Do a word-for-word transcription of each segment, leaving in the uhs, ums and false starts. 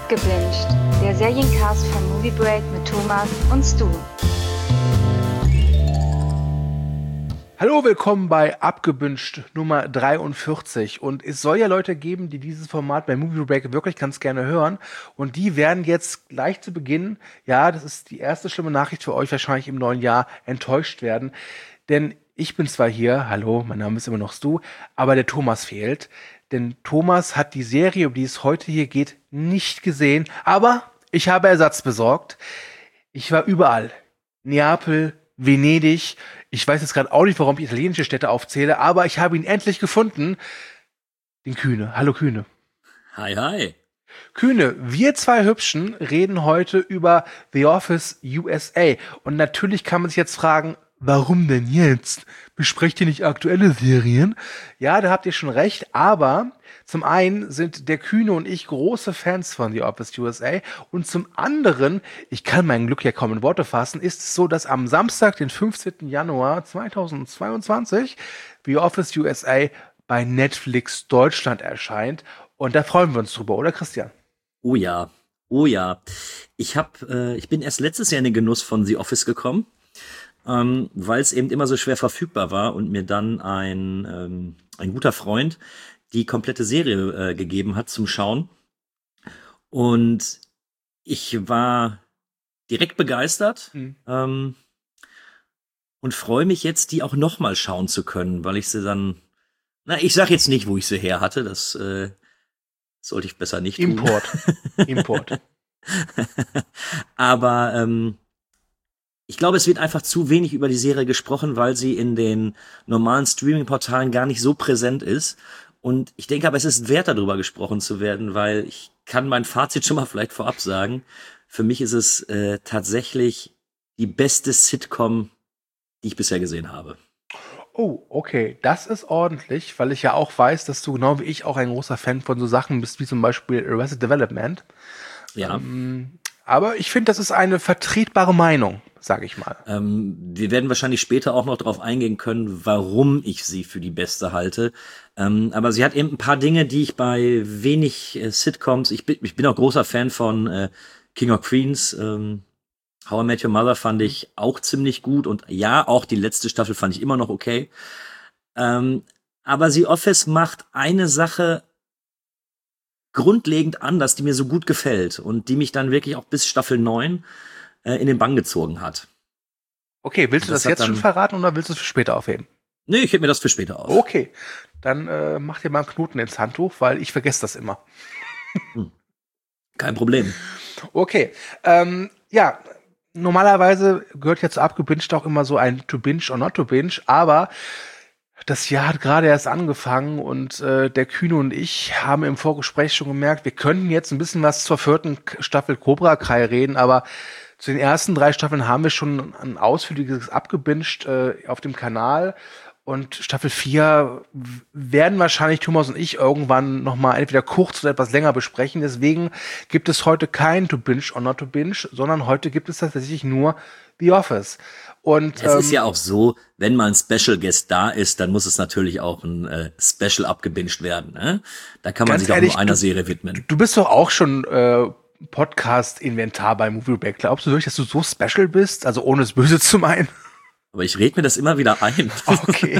Abgebinged, der Seriencast von Movie Break mit Thomas und Stu. Hallo, willkommen bei Abgebinged Nummer dreiundvierzig. Und es soll ja Leute geben, die dieses Format bei Movie Break wirklich ganz gerne hören. Und die werden jetzt gleich zu Beginn, ja, das ist die erste schlimme Nachricht für euch wahrscheinlich im neuen Jahr, enttäuscht werden. Denn ich bin zwar hier, hallo, mein Name ist immer noch Stu, aber der Thomas fehlt. Denn Thomas hat die Serie, um die es heute hier geht, nicht gesehen. Aber ich habe Ersatz besorgt. Ich war überall. Neapel, Venedig. Ich weiß jetzt gerade auch nicht, warum ich italienische Städte aufzähle, aber ich habe ihn endlich gefunden. Den Kühne. Hallo Kühne. Hi, hi. Kühne, wir zwei Hübschen reden heute über The Office U S A. Und natürlich kann man sich jetzt fragen, warum denn jetzt? Besprecht ihr nicht aktuelle Serien? Ja, da habt ihr schon recht, aber zum einen sind der Kühne und ich große Fans von The Office U S A und zum anderen, ich kann mein Glück ja kaum in Worte fassen, ist es so, dass am Samstag, den fünfzehnten Januar zweitausendzweiundzwanzig, The Office U S A bei Netflix Deutschland erscheint und da freuen wir uns drüber, oder Christian? Oh ja, oh ja. Ich hab, äh, ich bin erst letztes Jahr in den Genuss von The Office gekommen. Ähm, weil es eben immer so schwer verfügbar war und mir dann ein, ähm, ein guter Freund die komplette Serie äh, gegeben hat zum Schauen. Und ich war direkt begeistert mhm. ähm, und freue mich jetzt, die auch nochmal schauen zu können, weil ich sie dann, na, ich sag jetzt nicht, wo ich sie her hatte, das äh, sollte ich besser nicht tun. Import. Import. Aber ähm, ich glaube, es wird einfach zu wenig über die Serie gesprochen, weil sie in den normalen Streaming-Portalen gar nicht so präsent ist. Und ich denke aber, es ist wert, darüber gesprochen zu werden, weil ich kann mein Fazit schon mal vielleicht vorab sagen. Für mich ist es äh, tatsächlich die beste Sitcom, die ich bisher gesehen habe. Oh, okay. Das ist ordentlich, weil ich ja auch weiß, dass du genau wie ich auch ein großer Fan von so Sachen bist, wie zum Beispiel Arrested Development. Ja. Ähm, aber ich finde, das ist eine vertretbare Meinung, sage ich mal. Ähm, wir werden wahrscheinlich später auch noch darauf eingehen können, warum ich sie für die beste halte. Ähm, aber sie hat eben ein paar Dinge, die ich bei wenig äh, Sitcoms, ich bin, ich bin auch großer Fan von äh, King of Queens, ähm, How I Met Your Mother fand ich auch ziemlich gut und ja, auch die letzte Staffel fand ich immer noch okay. Ähm, aber The Office macht eine Sache grundlegend anders, die mir so gut gefällt und die mich dann wirklich auch bis Staffel neun äh, in den Bann gezogen hat. Okay, willst du das, das jetzt schon verraten oder willst du es für später aufheben? Nee, ich heb mir das für später auf. Okay, dann äh, mach dir mal einen Knoten ins Handtuch, weil ich vergesse das immer. Hm. Kein Problem. Okay, ähm, ja, normalerweise gehört ja zu Abgebinged auch immer so ein To Binge or Not to Binge, aber das Jahr hat gerade erst angefangen und äh, der Kühne und ich haben im Vorgespräch schon gemerkt, wir könnten jetzt ein bisschen was zur vierten Staffel Cobra Kai reden, aber zu den ersten drei Staffeln haben wir schon ein ausführliches abgebinged äh, auf dem Kanal und Staffel vier werden wahrscheinlich Thomas und ich irgendwann nochmal entweder kurz oder etwas länger besprechen. Deswegen gibt es heute kein To Binge or Not to Binge, sondern heute gibt es tatsächlich nur The Office. Und es ähm, ist ja auch so, wenn mal ein Special Guest da ist, dann muss es natürlich auch ein äh, Special abgebinged werden. Ne? Da kann man sich ehrlich, auch nur einer du, Serie widmen. Du bist doch auch schon äh, Podcast-Inventar bei Movie Break. Glaubst du wirklich, dass du so special bist? Also ohne es böse zu meinen? Aber ich rede mir das immer wieder ein. Okay.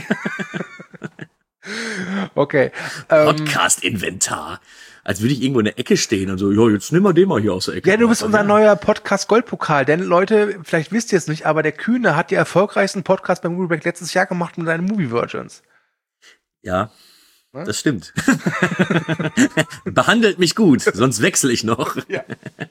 okay. Podcast-Inventar. Als würde ich irgendwo in der Ecke stehen und so, ja, jetzt nimm mal den mal hier aus der Ecke. Ja, du bist unser neuer Podcast-Goldpokal. Denn Leute, vielleicht wisst ihr es nicht, aber der Kühne hat die erfolgreichsten Podcasts bei Movie Break letztes Jahr gemacht mit seinen Movie Virgins. Ja, ne? Das stimmt. Behandelt mich gut, sonst wechsle ich noch. Ja.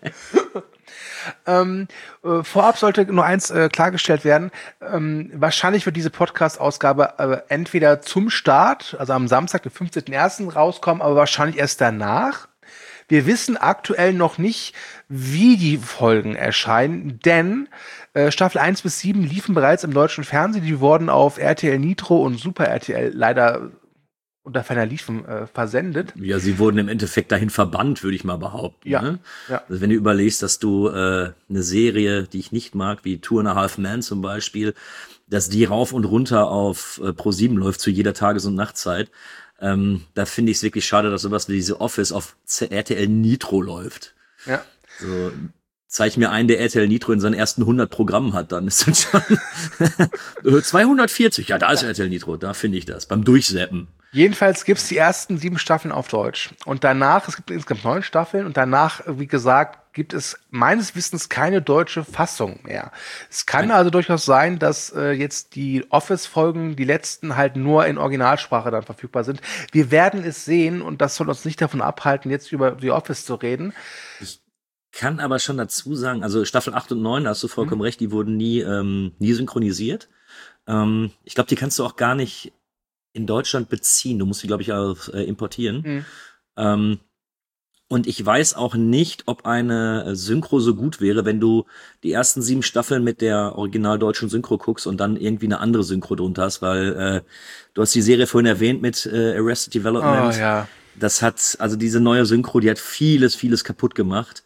Ähm, äh, vorab sollte nur eins äh, klargestellt werden. Ähm, wahrscheinlich wird diese Podcast-Ausgabe äh, entweder zum Start, also am Samstag, den fünfzehnten ersten rauskommen, aber wahrscheinlich erst danach. Wir wissen aktuell noch nicht, wie die Folgen erscheinen, denn äh, Staffel eins bis sieben liefen bereits im deutschen Fernsehen. Die wurden auf R T L Nitro und Super R T L leider unter ferner Liefen äh, versendet. Ja, sie wurden im Endeffekt dahin verbannt, würde ich mal behaupten. Ja, ne? ja. Also wenn du überlegst, dass du äh, eine Serie, die ich nicht mag, wie Two and a Half Men zum Beispiel, dass die rauf und runter auf äh, Pro sieben läuft zu jeder Tages- und Nachtzeit, ähm, da finde ich es wirklich schade, dass sowas wie diese Office auf R T L Nitro läuft. Ja. So, zeig mir einen, der R T L Nitro in seinen ersten hundert Programmen hat, dann ist das schon zweihundertvierzig, ja, da ist R T L Nitro, da finde ich das, beim Durchseppen. Jedenfalls gibt's die ersten sieben Staffeln auf Deutsch. Und danach, es gibt insgesamt neun Staffeln, und danach, wie gesagt, gibt es meines Wissens keine deutsche Fassung mehr. Es kann also durchaus sein, dass äh, jetzt die Office-Folgen, die letzten, halt nur in Originalsprache dann verfügbar sind. Wir werden es sehen, und das soll uns nicht davon abhalten, jetzt über The Office zu reden. Ich kann aber schon dazu sagen, also Staffel acht und neun, da hast du vollkommen mhm. recht, die wurden nie, ähm, nie synchronisiert. Ähm, ich glaube, die kannst du auch gar nicht in Deutschland beziehen. Du musst die, glaube ich, auch äh, importieren. Mhm. Ähm, und ich weiß auch nicht, ob eine Synchro so gut wäre, wenn du die ersten sieben Staffeln mit der original deutschen Synchro guckst und dann irgendwie eine andere Synchro drunter hast, weil äh, du hast die Serie vorhin erwähnt mit äh, Arrested Development. Oh, ja. Das hat, also diese neue Synchro, die hat vieles, vieles kaputt gemacht.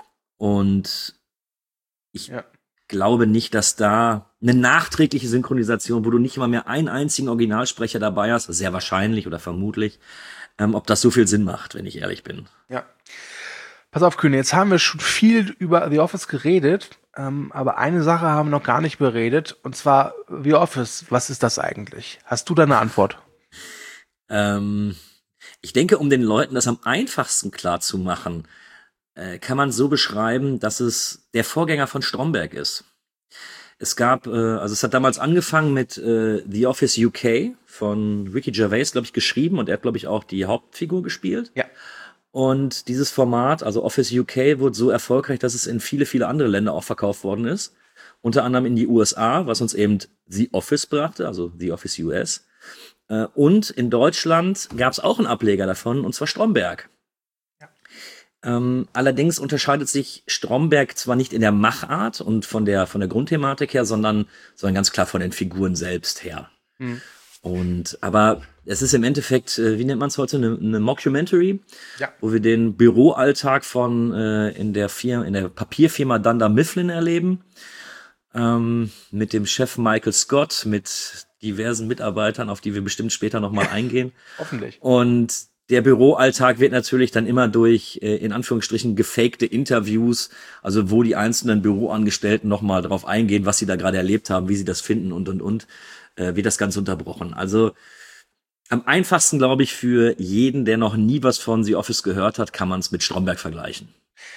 Und ich ja. glaube nicht, dass da eine nachträgliche Synchronisation, wo du nicht mal mehr einen einzigen Originalsprecher dabei hast, sehr wahrscheinlich oder vermutlich, ähm, ob das so viel Sinn macht, wenn ich ehrlich bin. Ja. Pass auf, Kühne, jetzt haben wir schon viel über The Office geredet, ähm, aber eine Sache haben wir noch gar nicht beredet, und zwar The Office. Was ist das eigentlich? Hast du da eine Antwort? Ähm, ich denke, um den Leuten das am einfachsten klar zu machen, äh, kann man so beschreiben, dass es der Vorgänger von Stromberg ist. Es gab, äh, also es hat damals angefangen mit äh, The Office U K von Ricky Gervais, glaube ich, geschrieben, und er hat, glaube ich, auch die Hauptfigur gespielt. Ja. Und dieses Format, also Office U K, wurde so erfolgreich, dass es in viele, viele andere Länder auch verkauft worden ist. Unter anderem in die U S A, was uns eben The Office brachte, also The Office U S. Äh, und in Deutschland gab es auch einen Ableger davon, und zwar Stromberg. Ähm, allerdings unterscheidet sich Stromberg zwar nicht in der Machart und von der von der Grundthematik her, sondern sondern ganz klar von den Figuren selbst her. Mhm. Und aber es ist im Endeffekt, äh, wie nennt man es heute, eine, eine Mockumentary, ja. wo wir den Büroalltag von äh, in der Firma, in der Papierfirma Dunder Mifflin erleben, ähm, mit dem Chef Michael Scott, mit diversen Mitarbeitern, auf die wir bestimmt später noch mal eingehen. Hoffentlich. Und der Büroalltag wird natürlich dann immer durch, äh, in Anführungsstrichen, gefakte Interviews, also wo die einzelnen Büroangestellten nochmal drauf eingehen, was sie da gerade erlebt haben, wie sie das finden und, und, und, äh, wird das Ganze unterbrochen. Also am einfachsten, glaube ich, für jeden, der noch nie was von The Office gehört hat, kann man es mit Stromberg vergleichen.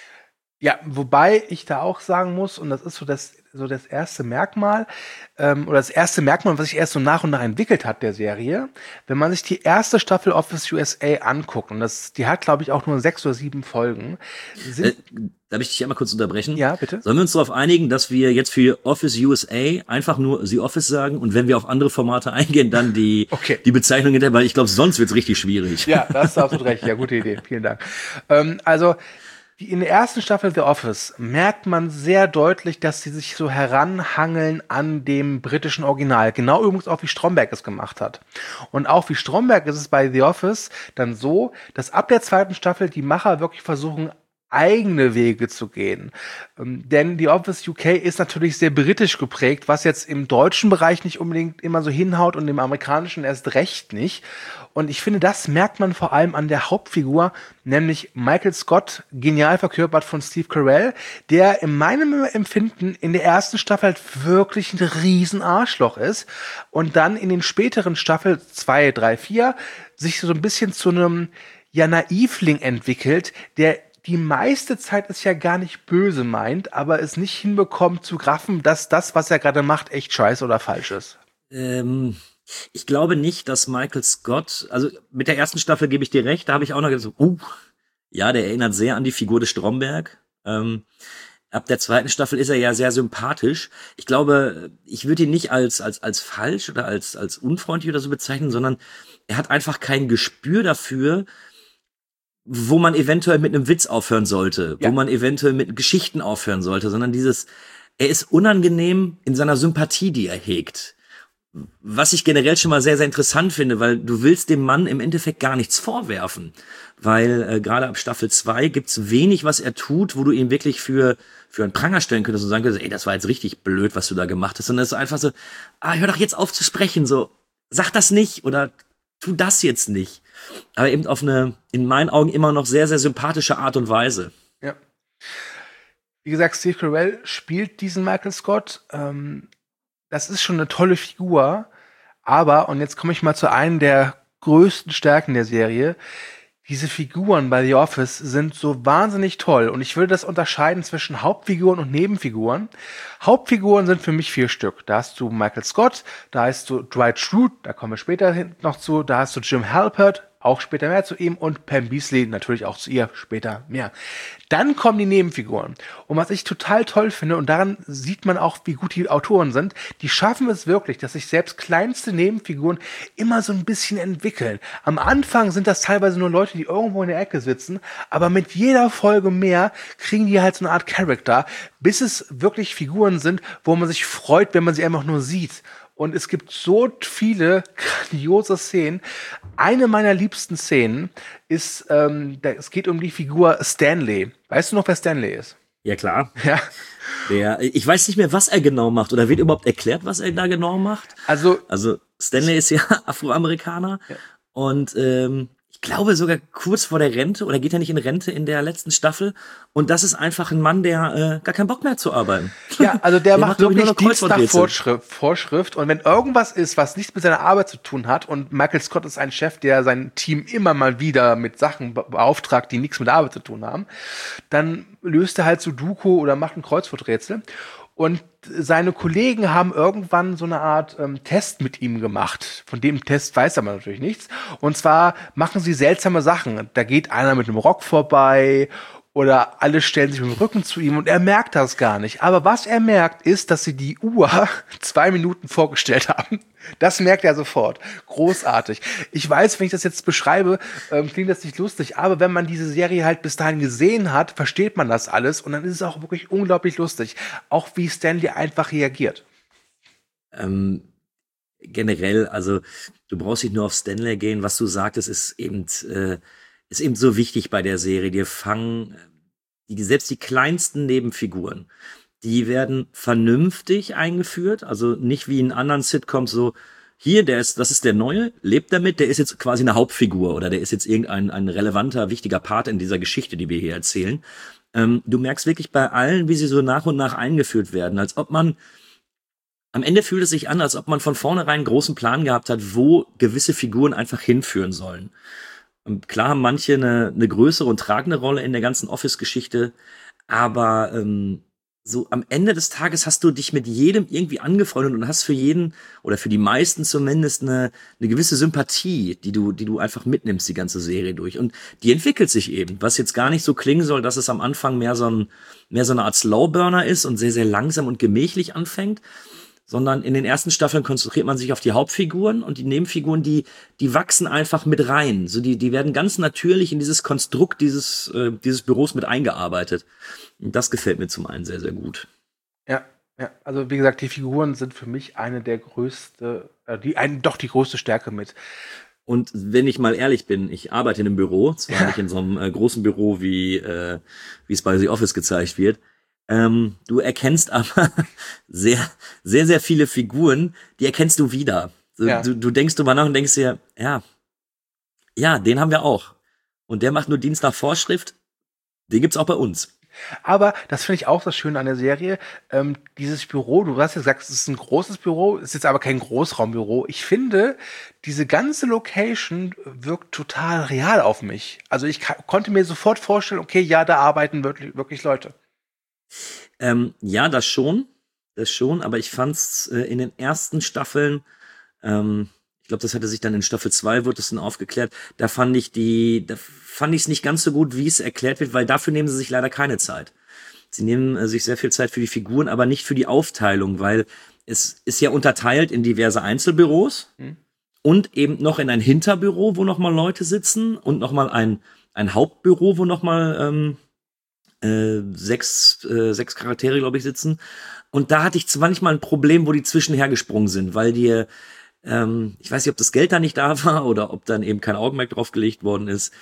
Ja, wobei ich da auch sagen muss, und das ist so das so das erste Merkmal, ähm, oder das erste Merkmal, was sich erst so nach und nach entwickelt hat, der Serie, wenn man sich die erste Staffel Office U S A anguckt, und das, die hat, glaube ich, auch nur sechs oder sieben Folgen. Sind äh, darf ich dich einmal kurz unterbrechen? Ja, bitte. Sollen wir uns darauf einigen, dass wir jetzt für Office U S A einfach nur The Office sagen, und wenn wir auf andere Formate eingehen, dann die, okay. die Bezeichnung hinterher, weil ich glaube, sonst wird's richtig schwierig. Ja, da hast du absolut recht. Ja, gute Idee. Vielen Dank. Ähm, also, in der ersten Staffel The Office merkt man sehr deutlich, dass sie sich so heranhangeln an dem britischen Original. Genau übrigens auch, wie Stromberg es gemacht hat. Und auch wie Stromberg ist es bei The Office dann so, dass ab der zweiten Staffel die Macher wirklich versuchen, eigene Wege zu gehen. Ähm, denn The Office U K ist natürlich sehr britisch geprägt, was jetzt im deutschen Bereich nicht unbedingt immer so hinhaut und im amerikanischen erst recht nicht. Und ich finde, das merkt man vor allem an der Hauptfigur, nämlich Michael Scott, genial verkörpert von Steve Carell, der in meinem Empfinden in der ersten Staffel halt wirklich ein riesen Arschloch ist und dann in den späteren Staffeln zwei, drei, vier sich so ein bisschen zu einem ja Naivling entwickelt, der die meiste Zeit es ja gar nicht böse meint, aber es nicht hinbekommt zu graffen, dass das, was er gerade macht, echt scheiße oder falsch ist. Ähm, ich glaube nicht, dass Michael Scott, also mit der ersten Staffel gebe ich dir recht, da habe ich auch noch gesagt, uh, ja, der erinnert sehr an die Figur des Stromberg. Ähm, ab der zweiten Staffel ist er ja sehr sympathisch. Ich glaube, ich würde ihn nicht als als als falsch oder als als unfreundlich oder so bezeichnen, sondern er hat einfach kein Gespür dafür, wo man eventuell mit einem Witz aufhören sollte, ja. wo man eventuell mit Geschichten aufhören sollte, sondern dieses, er ist unangenehm in seiner Sympathie, die er hegt. Was ich generell schon mal sehr, sehr interessant finde, weil du willst dem Mann im Endeffekt gar nichts vorwerfen. Weil äh, gerade ab Staffel zwei gibt's wenig, was er tut, wo du ihn wirklich für für einen Pranger stellen könntest und sagen könntest, ey, das war jetzt richtig blöd, was du da gemacht hast. Sondern es ist einfach so, ah, hör doch jetzt auf zu sprechen, so, sag das nicht oder tu das jetzt nicht. Aber eben auf eine, in meinen Augen, immer noch sehr, sehr sympathische Art und Weise. Ja. Wie gesagt, Steve Carell spielt diesen Michael Scott. Ähm, das ist schon eine tolle Figur. Aber, und jetzt komme ich mal zu einem der größten Stärken der Serie, diese Figuren bei The Office sind so wahnsinnig toll. Und ich würde das unterscheiden zwischen Hauptfiguren und Nebenfiguren. Hauptfiguren sind für mich vier Stück. Da hast du Michael Scott, da hast du Dwight Schrute, da kommen wir später noch zu, da hast du Jim Halpert, auch später mehr zu ihm, und Pam Beesly, natürlich auch zu ihr, später mehr. Dann kommen die Nebenfiguren. Und was ich total toll finde, und daran sieht man auch, wie gut die Autoren sind, die schaffen es wirklich, dass sich selbst kleinste Nebenfiguren immer so ein bisschen entwickeln. Am Anfang sind das teilweise nur Leute, die irgendwo in der Ecke sitzen, aber mit jeder Folge mehr kriegen die halt so eine Art Charakter, bis es wirklich Figuren sind, wo man sich freut, wenn man sie einfach nur sieht. Und es gibt so viele grandiose Szenen. Eine meiner liebsten Szenen ist, ähm, da, es geht um die Figur Stanley. Weißt du noch, wer Stanley ist? Ja, klar. Ja. Der, ich weiß nicht mehr, was er genau macht. Oder wird überhaupt erklärt, was er da genau macht? Also, also Stanley ist ja Afroamerikaner. Ja. Und ähm, ich glaube sogar kurz vor der Rente, oder geht er nicht in Rente in der letzten Staffel? Und das ist einfach ein Mann, der äh, gar keinen Bock mehr hat zu arbeiten. Ja, also der, der macht, macht wirklich Dienst nach Vorschrift, Vorschrift. Und wenn irgendwas ist, was nichts mit seiner Arbeit zu tun hat, und Michael Scott ist ein Chef, der sein Team immer mal wieder mit Sachen beauftragt, die nichts mit der Arbeit zu tun haben, dann löst er halt Sudoku oder macht ein Kreuzworträtsel. Und seine Kollegen haben irgendwann so eine Art ähm, Test mit ihm gemacht. Von dem Test weiß er natürlich nichts. Und zwar machen sie seltsame Sachen. Da geht einer mit einem Rock vorbei oder alle stellen sich mit dem Rücken zu ihm und er merkt das gar nicht. Aber was er merkt, ist, dass sie die Uhr zwei Minuten vorgestellt haben. Das merkt er sofort. Großartig. Ich weiß, wenn ich das jetzt beschreibe, ähm, klingt das nicht lustig, aber wenn man diese Serie halt bis dahin gesehen hat, versteht man das alles und dann ist es auch wirklich unglaublich lustig. Auch wie Stanley einfach reagiert. Ähm, generell, also du brauchst nicht nur auf Stanley gehen, was du sagtest, ist eben äh, ist eben so wichtig bei der Serie. Die fangen, die, selbst die kleinsten Nebenfiguren, die werden vernünftig eingeführt, also nicht wie in anderen Sitcoms so, hier, der ist, das ist der Neue, lebt damit, der ist jetzt quasi eine Hauptfigur oder der ist jetzt irgendein ein relevanter, wichtiger Part in dieser Geschichte, die wir hier erzählen. Ähm, du merkst wirklich bei allen, wie sie so nach und nach eingeführt werden, als ob man, am Ende fühlt es sich an, als ob man von vornherein einen großen Plan gehabt hat, wo gewisse Figuren einfach hinführen sollen. Und klar haben manche eine, eine größere und tragende Rolle in der ganzen Office-Geschichte, aber ähm, so am Ende des Tages hast du dich mit jedem irgendwie angefreundet und hast für jeden oder für die meisten zumindest eine, eine gewisse Sympathie, die du, die du einfach mitnimmst, die ganze Serie durch. Und die entwickelt sich eben, was jetzt gar nicht so klingen soll, dass es am Anfang mehr so ein, mehr so eine Art Slowburner ist und sehr, sehr langsam und gemächlich anfängt, sondern in den ersten Staffeln konzentriert man sich auf die Hauptfiguren und die Nebenfiguren, die die wachsen einfach mit rein. So die die werden ganz natürlich in dieses Konstrukt dieses äh, dieses Büros mit eingearbeitet. Und das gefällt mir zum einen sehr, sehr gut. Ja, ja. Also wie gesagt, die Figuren sind für mich eine der größte, äh, die ein, doch die größte Stärke mit. Und wenn ich mal ehrlich bin, ich arbeite in einem Büro, zwar ja. nicht in so einem äh, großen Büro, wie äh, wie es bei The Office gezeigt wird. Ähm, du erkennst aber sehr, sehr, sehr viele Figuren, die erkennst du wieder. Du, ja. du, du denkst drüber nach und denkst dir, ja, ja, den haben wir auch. Und der macht nur Dienst nach Vorschrift, den gibt's auch bei uns. Aber das finde ich auch das Schöne an der Serie. Ähm, dieses Büro, du hast ja gesagt, es ist ein großes Büro, es ist jetzt aber kein Großraumbüro. Ich finde, diese ganze Location wirkt total real auf mich. Also ich ka- konnte mir sofort vorstellen, okay, ja, da arbeiten wirklich, wirklich Leute. Ähm, ja, das schon, das schon, aber ich fand's äh, in den ersten Staffeln, ähm, ich glaube, das hatte sich dann in Staffel zwei wurde es dann aufgeklärt, da fand ich die, da fand ich es nicht ganz so gut, wie es erklärt wird, weil dafür nehmen sie sich leider keine Zeit. Sie nehmen äh, sich sehr viel Zeit für die Figuren, aber nicht für die Aufteilung, weil es ist ja unterteilt in diverse Einzelbüros hm. und eben noch in ein Hinterbüro, wo nochmal Leute sitzen und nochmal ein, ein Hauptbüro, wo nochmal ähm, Äh, sechs, äh, sechs Charaktere, glaube ich, sitzen. Und da hatte ich manchmal ein Problem, wo die zwischenher gesprungen sind, weil die, ähm, ich weiß nicht, ob das Geld da nicht da war oder ob dann eben kein Augenmerk drauf gelegt worden ist.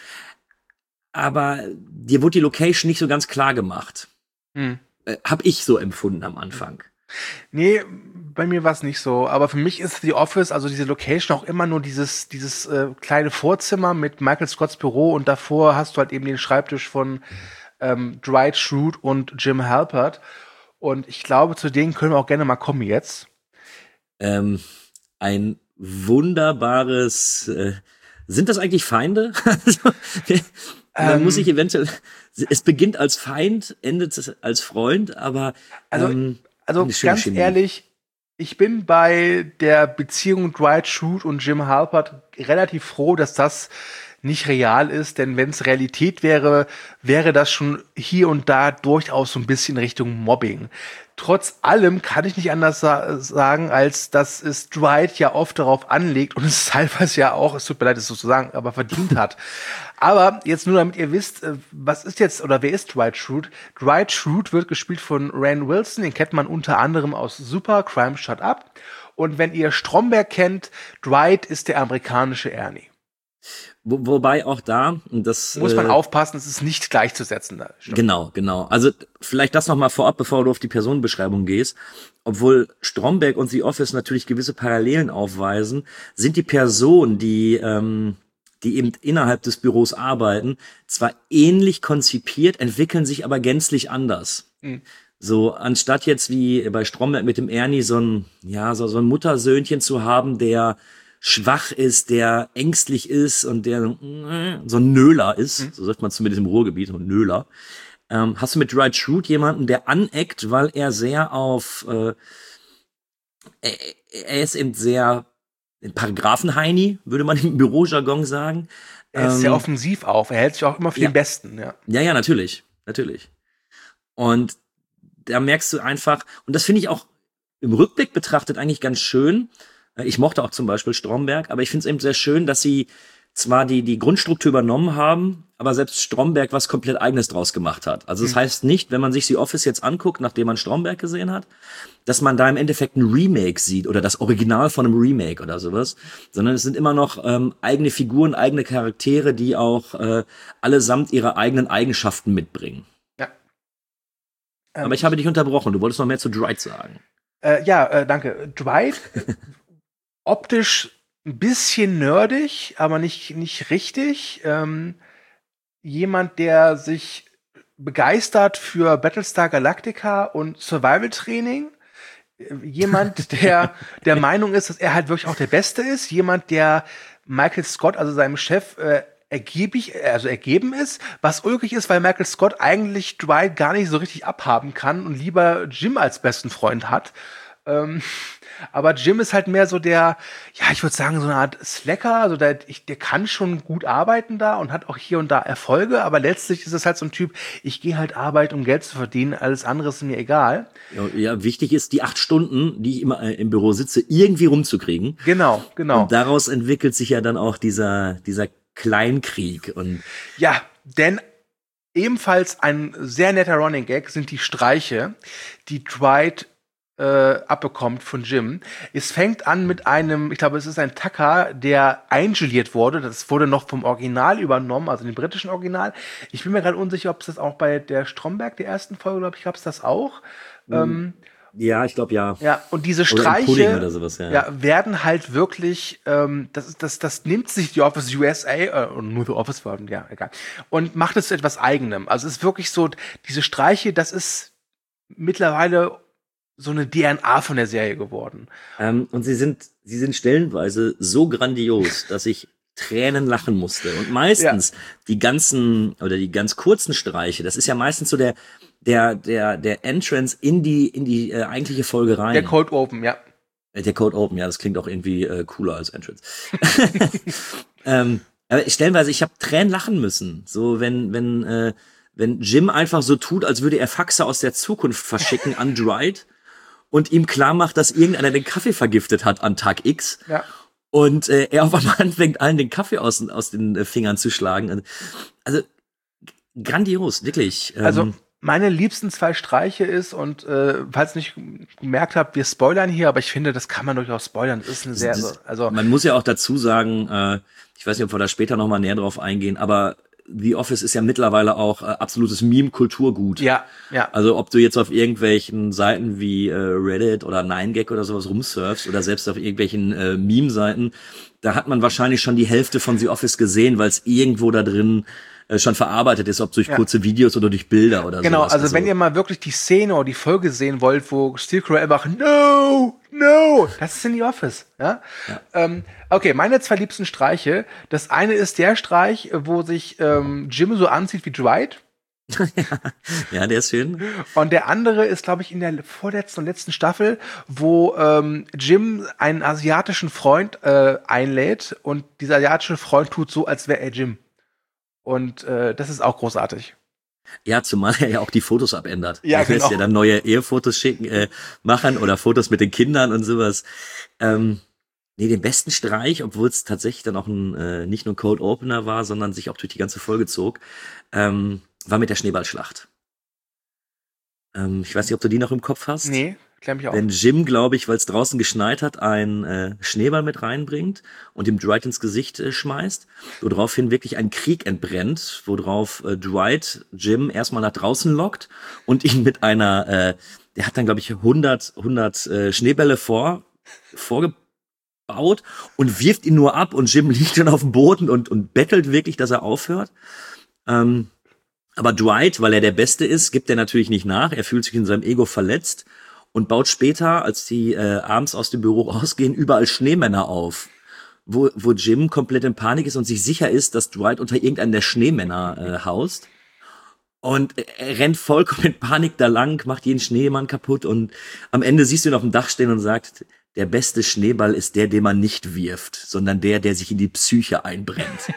Aber dir wurde die Location nicht so ganz klar gemacht. Hm. Äh, hab ich so empfunden am Anfang. Nee, bei mir war es nicht so. Aber für mich ist The Office, also diese Location, auch immer nur dieses, dieses äh, kleine Vorzimmer mit Michael Scotts Büro und davor hast du halt eben den Schreibtisch von ähm, Dwight Schrute und Jim Halpert. Und ich glaube, zu denen können wir auch gerne mal kommen jetzt. Ähm, ein wunderbares, äh, sind das eigentlich Feinde? also, man ähm, muss sich eventuell, es beginnt als Feind, endet als Freund, aber also, ähm, also ganz Chemie. ehrlich, ich bin bei der Beziehung Dwight Schrute und Jim Halpert relativ froh, dass das nicht real ist, denn wenn es Realität wäre, wäre das schon hier und da durchaus so ein bisschen Richtung Mobbing. Trotz allem kann ich nicht anders sa- sagen, als dass es Dwight ja oft darauf anlegt und es teilweise ja auch, es tut mir leid, es so zu sagen, aber verdient hat. Aber jetzt nur, damit ihr wisst, was ist jetzt, oder wer ist Dwight Schrute? Dwight Schrute wird gespielt von Rainn Wilson, den kennt man unter anderem aus Super, Crime Shut Up. Und wenn ihr Stromberg kennt, Dwight ist der amerikanische Ernie. Wo, wobei auch da, das muss man äh, aufpassen, es ist nicht gleichzusetzen. Da. Genau, genau. Also vielleicht das nochmal vorab, bevor du auf die Personenbeschreibung gehst. Obwohl Stromberg und The Office natürlich gewisse Parallelen aufweisen, sind die Personen, die ähm, die eben innerhalb des Büros arbeiten, zwar ähnlich konzipiert, entwickeln sich aber gänzlich anders. Mhm. So, anstatt jetzt wie bei Stromberg mit dem Ernie so ein, ja, so, so ein Muttersöhnchen zu haben, der schwach ist, der ängstlich ist und der so ein Nöler ist, mhm. so sagt man zumindest im Ruhrgebiet, so ein Nöler, ähm, hast du mit Dwight Schrute jemanden, der aneckt, weil er sehr auf, äh, er, er ist eben sehr Paragraphenheini, würde man im Bürojargon sagen. Er ist ähm, sehr offensiv auf, er hält sich auch immer für ja. den Besten. Ja, ja, ja, natürlich, natürlich. Und da merkst du einfach, und das finde ich auch im Rückblick betrachtet eigentlich ganz schön. Ich mochte auch zum Beispiel Stromberg, aber ich finde es eben sehr schön, dass sie zwar die die Grundstruktur übernommen haben, aber selbst Stromberg was komplett Eigenes draus gemacht hat. Also das mhm. heißt nicht, wenn man sich The Office jetzt anguckt, nachdem man Stromberg gesehen hat, dass man da im Endeffekt ein Remake sieht oder das Original von einem Remake oder sowas, sondern es sind immer noch ähm, eigene Figuren, eigene Charaktere, die auch äh, allesamt ihre eigenen Eigenschaften mitbringen. Ja. Ähm, aber ich habe dich unterbrochen, du wolltest noch mehr zu Dwight sagen. Äh, ja, äh, danke. Dwight optisch ein bisschen nerdig, aber nicht, nicht richtig. Ähm, jemand, der sich begeistert für Battlestar Galactica und Survival-Training. Jemand, der der Meinung ist, dass er halt wirklich auch der Beste ist. Jemand, der Michael Scott, also seinem Chef, äh, ergiebig, also ergeben ist, was ulkig ist, weil Michael Scott eigentlich Dwight gar nicht so richtig abhaben kann und lieber Jim als besten Freund hat. Ähm, aber Jim ist halt mehr so der, ja, ich würde sagen, so eine Art Slacker, also der, ich, der kann schon gut arbeiten da und hat auch hier und da Erfolge, aber letztlich ist es halt so ein Typ, ich gehe halt arbeiten, um Geld zu verdienen, alles andere ist mir egal. Ja, ja, wichtig ist, die acht Stunden, die ich immer im Büro sitze, irgendwie rumzukriegen. Genau, genau. Und daraus entwickelt sich ja dann auch dieser, dieser Kleinkrieg. Und ja, denn ebenfalls ein sehr netter Running Gag sind die Streiche, die Dwight Äh, abbekommt von Jim. Es fängt an mit einem, ich glaube, es ist ein Tucker, der eingeliert wurde. Das wurde noch vom Original übernommen, also dem britischen Original. Ich bin mir gerade unsicher, ob es das auch bei der Stromberg, der ersten Folge, glaube ich, gab es das auch. Mhm. Ähm, ja, ich glaube, ja. Ja, und diese Streiche oder sowas, ja. Ja, werden halt wirklich, ähm, das, das, das nimmt sich die Office U S A, äh, nur The Office World, ja, egal, und macht es zu etwas Eigenem. Also es ist wirklich so, diese Streiche, das ist mittlerweile so eine D N A von der Serie geworden. Ähm, und sie sind, sie sind stellenweise so grandios, dass ich Tränen lachen musste. Und meistens ja. die ganzen, oder die ganz kurzen Streiche, das ist ja meistens so der, der, der, der Entrance in die, in die äh, eigentliche Folge rein. Der Cold Open, ja. Der Cold Open, ja, das klingt auch irgendwie äh, cooler als Entrance. ähm, aber stellenweise, ich habe Tränen lachen müssen. So, wenn, wenn, äh, wenn Jim einfach so tut, als würde er Faxe aus der Zukunft verschicken an Dwight. Und ihm klar macht, dass irgendeiner den Kaffee vergiftet hat an Tag X. Ja. Und äh, er auf einmal anfängt, allen den Kaffee aus, aus den äh, Fingern zu schlagen. Also grandios, wirklich. Ähm, also meine liebsten zwei Streiche ist, und äh, falls ihr nicht gemerkt habt, wir spoilern hier, aber ich finde, das kann man durchaus spoilern. Das ist eine sehr, das, also man muss ja auch dazu sagen, äh, ich weiß nicht, ob wir da später noch mal näher drauf eingehen, aber The Office ist ja mittlerweile auch äh, absolutes Meme-Kulturgut. Ja, ja. Also ob du jetzt auf irgendwelchen Seiten wie äh, Reddit oder nine gag oder sowas rumsurfst oder selbst auf irgendwelchen äh, Meme-Seiten, da hat man wahrscheinlich schon die Hälfte von The Office gesehen, weil es irgendwo da drin äh, schon verarbeitet ist, ob durch Ja. kurze Videos oder durch Bilder oder so. Genau, also wenn ihr mal wirklich die Szene oder die Folge sehen wollt, wo Steve Carell einfach no, no, das ist in The Office. Ja? Ja. Ähm, okay, meine zwei liebsten Streiche. Das eine ist der Streich, wo sich ähm, Jim so anzieht wie Dwight. Ja, der ist schön. Und der andere ist, glaube ich, in der vorletzten und letzten Staffel, wo ähm, Jim einen asiatischen Freund äh, einlädt und dieser asiatische Freund tut so, als wäre er Jim. Und äh, das ist auch großartig. Ja, zumal er ja auch die Fotos abändert. Ja, er lässt genau. ja dann neue Ehefotos schicken, äh, machen oder Fotos mit den Kindern und sowas. Ähm, nee, den besten Streich, obwohl es tatsächlich dann auch ein, äh, nicht nur ein Cold Opener war, sondern sich auch durch die ganze Folge zog, ähm, war mit der Schneeballschlacht. Ähm, ich weiß nicht, ob du die noch im Kopf hast. Nee, klär mich auf. Wenn Jim, glaube ich, weil es draußen geschneit hat, einen äh, Schneeball mit reinbringt und ihm Dwight ins Gesicht äh, schmeißt, woraufhin wirklich ein Krieg entbrennt, worauf äh, Dwight Jim erstmal nach draußen lockt und ihn mit einer, äh, der hat dann, glaube ich, hundert, hundert äh, Schneebälle vor, vorgebaut und wirft ihn nur ab und Jim liegt dann auf dem Boden und, und bettelt wirklich, dass er aufhört. Ähm, aber Dwight, weil er der Beste ist, gibt er natürlich nicht nach. Er fühlt sich in seinem Ego verletzt und baut später, als die äh, abends aus dem Büro rausgehen, überall Schneemänner auf, wo, wo Jim komplett in Panik ist und sich sicher ist, dass Dwight unter irgendeinen der Schneemänner äh, haust. Und er rennt vollkommen in Panik da lang, macht jeden Schneemann kaputt und am Ende siehst du ihn auf dem Dach stehen und sagt, der beste Schneeball ist der, den man nicht wirft, sondern der, der sich in die Psyche einbrennt.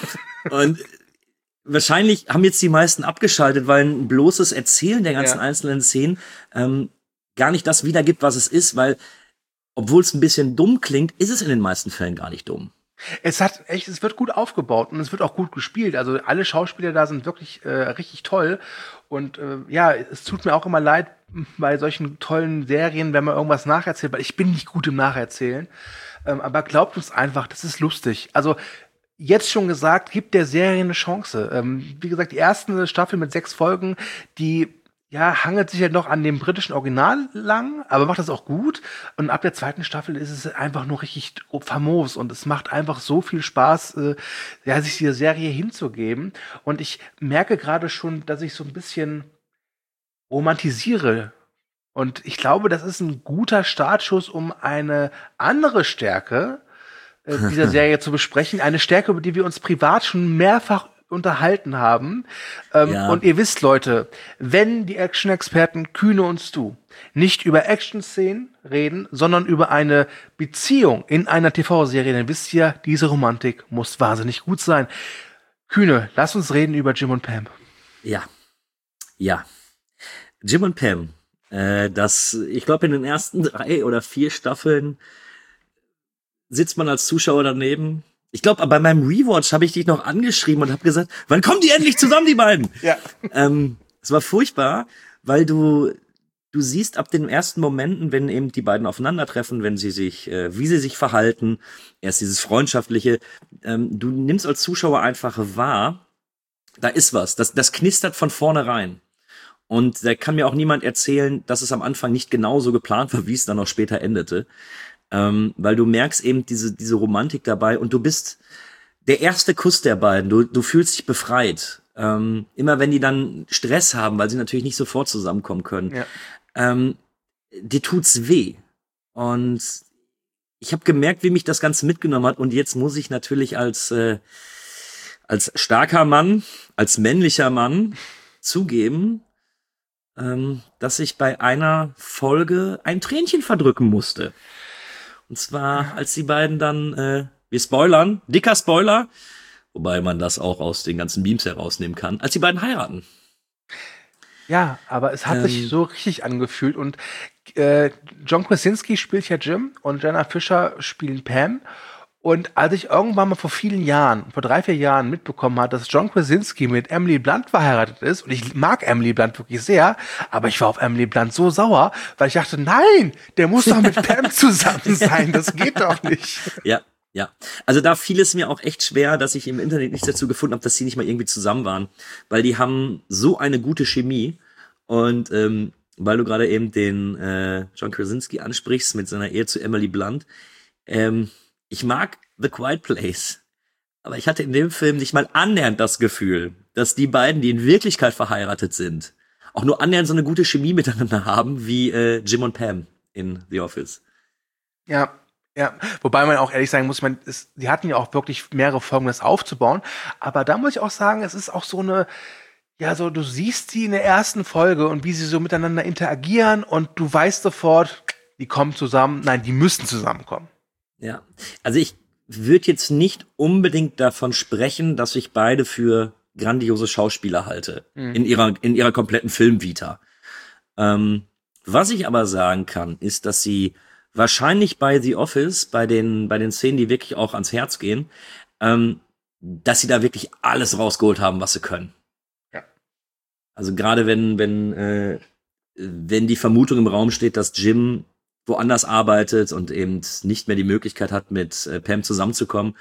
Und wahrscheinlich haben jetzt die meisten abgeschaltet, weil ein bloßes Erzählen der ganzen Ja. einzelnen Szenen ähm, gar nicht das wiedergibt, was es ist, weil, obwohl es ein bisschen dumm klingt, ist es in den meisten Fällen gar nicht dumm. Es hat echt, es wird gut aufgebaut und es wird auch gut gespielt. Also alle Schauspieler da sind wirklich äh, richtig toll. Und äh, ja, es tut mir auch immer leid bei solchen tollen Serien, wenn man irgendwas nacherzählt, weil ich bin nicht gut im Nacherzählen. Ähm, aber glaubt uns einfach, das ist lustig. Also jetzt schon gesagt, gibt der Serie eine Chance. Ähm, wie gesagt, die erste Staffel mit sechs Folgen, die ja, hangelt sich halt noch an dem britischen Original lang, aber macht das auch gut. Und ab der zweiten Staffel ist es einfach nur richtig famos und es macht einfach so viel Spaß, äh, ja, sich dieser Serie hinzugeben. Und ich merke gerade schon, dass ich so ein bisschen romantisiere. Und ich glaube, das ist ein guter Startschuss, um eine andere Stärke äh, dieser Serie zu besprechen. Eine Stärke, über die wir uns privat schon mehrfach unterhalten haben. Ähm, Ja. Und ihr wisst, Leute, wenn die Action-Experten Kühne und Stu nicht über Action-Szenen reden, sondern über eine Beziehung in einer T V-Serie, dann wisst ihr, diese Romantik muss wahnsinnig gut sein. Kühne, lass uns reden über Jim und Pam. Ja, ja. Jim und Pam, äh, das, ich glaube, in den ersten drei oder vier Staffeln sitzt man als Zuschauer daneben. Ich glaube, bei meinem Rewatch habe ich dich noch angeschrieben und habe gesagt, wann kommen die endlich zusammen, die beiden? Ja. Ähm, es war furchtbar, weil du du siehst ab den ersten Momenten, wenn eben die beiden aufeinandertreffen, wenn sie sich, äh, wie sie sich verhalten, erst dieses Freundschaftliche, ähm, du nimmst als Zuschauer einfach wahr, da ist was, das, das knistert von vornherein. Und da kann mir auch niemand erzählen, dass es am Anfang nicht genauso geplant war, wie es dann auch später endete. Ähm, weil du merkst eben diese, diese Romantik dabei und du bist der erste Kuss der beiden. Du, du fühlst dich befreit. Ähm, immer wenn die dann Stress haben, weil sie natürlich nicht sofort zusammenkommen können, Ja. ähm, dir tut's weh. Und ich habe gemerkt, wie mich das Ganze mitgenommen hat. Und jetzt muss ich natürlich als, äh, als starker Mann, als männlicher Mann zugeben, ähm, dass ich bei einer Folge ein Tränchen verdrücken musste. Und zwar, als die beiden dann, äh, wir spoilern, dicker Spoiler, wobei man das auch aus den ganzen Memes herausnehmen kann, als die beiden heiraten. Ja, aber es hat Ähm. sich so richtig angefühlt und äh, John Krasinski spielt ja Jim und Jenna Fischer spielen Pam. Und als ich irgendwann mal vor vielen Jahren, vor drei, vier Jahren mitbekommen habe, dass John Krasinski mit Emily Blunt verheiratet ist, und ich mag Emily Blunt wirklich sehr, aber ich war auf Emily Blunt so sauer, weil ich dachte, nein, der muss doch mit Pam zusammen sein, das geht doch nicht. Ja, ja. Also da fiel es mir auch echt schwer, dass ich im Internet nichts dazu gefunden habe, dass sie nicht mal irgendwie zusammen waren, weil die haben so eine gute Chemie und ähm, weil du gerade eben den äh, John Krasinski ansprichst mit seiner Ehe zu Emily Blunt, ähm, ich mag The Quiet Place, Aber ich hatte in dem Film nicht mal annähernd das Gefühl, dass die beiden, die in Wirklichkeit verheiratet sind, auch nur annähernd so eine gute Chemie miteinander haben wie äh, Jim und Pam in The Office. Ja, ja. Wobei man auch ehrlich sagen muss, man ist, die hatten ja auch wirklich mehrere Folgen, das aufzubauen. Aber da muss ich auch sagen, es ist auch so eine, ja, so, du siehst sie in der ersten Folge und wie sie so miteinander interagieren und du weißt sofort, die kommen zusammen. Nein, die müssen zusammenkommen. Ja, also ich würde jetzt nicht unbedingt davon sprechen, dass ich beide für grandiose Schauspieler halte, mhm. in ihrer in ihrer kompletten Filmvita. Ähm, was ich aber sagen kann, ist, dass sie wahrscheinlich bei The Office, bei den bei den Szenen, die wirklich auch ans Herz gehen, ähm, dass sie da wirklich alles rausgeholt haben, was sie können. Ja. Also gerade wenn wenn äh, wenn die Vermutung im Raum steht, dass Jim woanders arbeitet und eben nicht mehr die Möglichkeit hat, mit äh, Pam zusammenzukommen.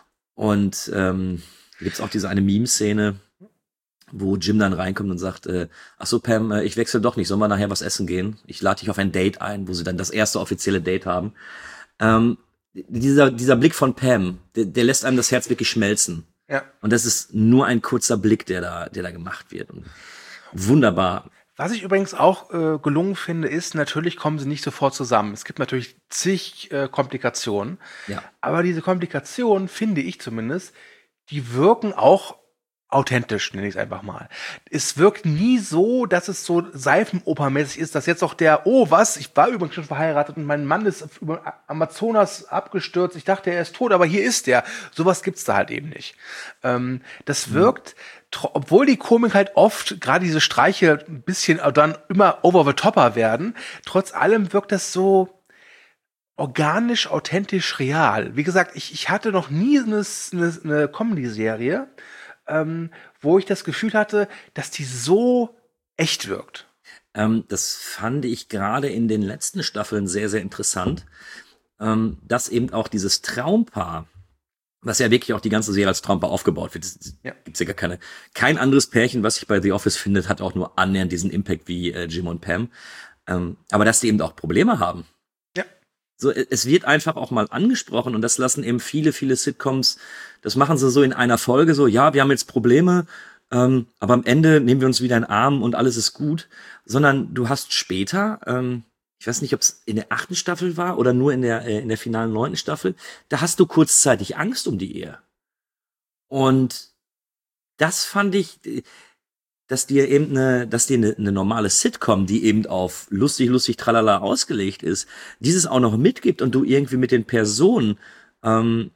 Und ähm, da gibt's auch diese eine Meme-Szene, wo Jim dann reinkommt und sagt, äh, ach so, Pam, äh, ich wechsle doch nicht, sollen wir nachher was essen gehen? Ich lade dich auf ein Date ein, wo sie dann das erste offizielle Date haben. Ähm, dieser, dieser Blick von Pam, der, der lässt einem das Herz wirklich schmelzen. Ja. Und das ist nur ein kurzer Blick, der da, der da gemacht wird. Und wunderbar. Was ich übrigens auch äh, gelungen finde, ist, natürlich kommen sie nicht sofort zusammen. Es gibt natürlich zig äh, Komplikationen. Ja. Aber diese Komplikationen, finde ich zumindest, die wirken auch authentisch, nenne ich es einfach mal. Es wirkt nie so, dass es so seifenopermäßig ist, dass jetzt auch der, oh was, ich war übrigens schon verheiratet und mein Mann ist über Amazonas abgestürzt, ich dachte, er ist tot, aber hier ist er. Sowas gibt's da halt eben nicht. Ähm, das wirkt, tro- obwohl die Komik halt oft, gerade diese Streiche, ein bisschen dann immer over the topper werden, trotz allem wirkt das so organisch, authentisch, real. Wie gesagt, ich, ich hatte noch nie eine, eine, eine Comedy-Serie, Ähm, wo ich das Gefühl hatte, dass die so echt wirkt. Ähm, das fand ich gerade in den letzten Staffeln sehr, sehr interessant, ähm, dass eben auch dieses Traumpaar, was ja wirklich auch die ganze Serie als Traumpaar aufgebaut wird, Ja. gibt's ja gar keine, kein anderes Pärchen, was sich bei The Office findet, hat auch nur annähernd diesen Impact wie äh, Jim und Pam. Ähm, aber dass die eben auch Probleme haben. Ja. So, es wird einfach auch mal angesprochen und das lassen eben viele, viele Sitcoms, das machen sie so in einer Folge so, ja, wir haben jetzt Probleme, ähm, aber am Ende nehmen wir uns wieder in den Arm und alles ist gut, sondern du hast später, ähm, ich weiß nicht, ob es in der achten Staffel war oder nur in der, äh, in der finalen neunten Staffel, da hast du kurzzeitig Angst um die Ehe. Und das fand ich, dass dir eben eine, dass dir eine, eine normale Sitcom, die eben auf lustig, lustig, tralala ausgelegt ist, dieses auch noch mitgibt und du irgendwie mit den Personen, ähm,